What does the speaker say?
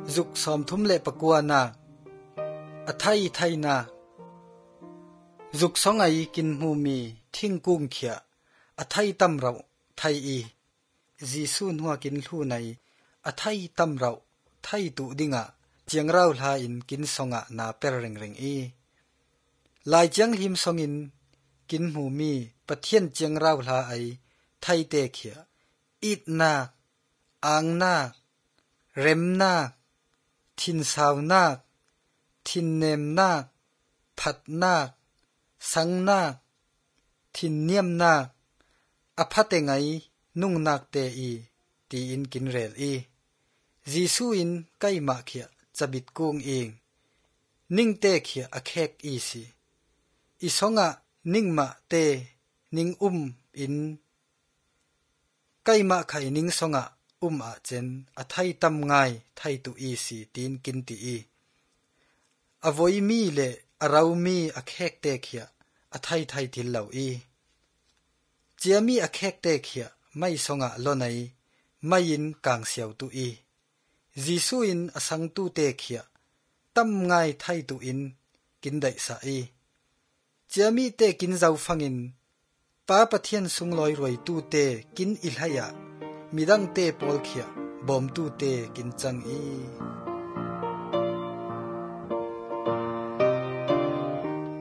จุกสอมทุมเละปะกัวนาอไทยไทยนาจุกสองไอกินมูมีทิ้งกุ้งเขียอไทยตำเราไทยอีจีซูนหัวกินลู่ในอไทยตำเราไทยตุดิงะเจียงเราลาอินกินสงะนาเปรเริงอีลายจังหิมสงินกินมูมีปะเทียนเจียงเราลาไอไทยเตเขียอีดนาอางนาเร็มนาทินสาวนาทินเนมนาผัดนาสังนาทินเนียมนาอภัตเตงไงนุ่งนักเตอีตีอินกินเรลอีจีซูอินไกมาเขียจะบิดกุ้งเองนิ่งเตเขียอแขกอีสีอีสงะนิ่งมาเตนิ่งอินไกมาไขนิ่งสงะอาเจนอไทยตำไงไทยตุอีสีตีนกินตีอีอโวยมีเลอเรามีอแขกเตเขียอไทยไทยทิลเหล่าอีเจียมีอแขกเตเขียไม่สงะโลนัยไม่ยินกางเสียวตุอีจีซูอินอสังตุเตเขียตำไงไทยตุอินกินได้สะอีเจียมีเตกินเจ้าฟังอินป้าปะเทียนสุงลอยรวยตุเตกินอิลหายะมีดังเตปอลเขียบอมตุเตกินจังอี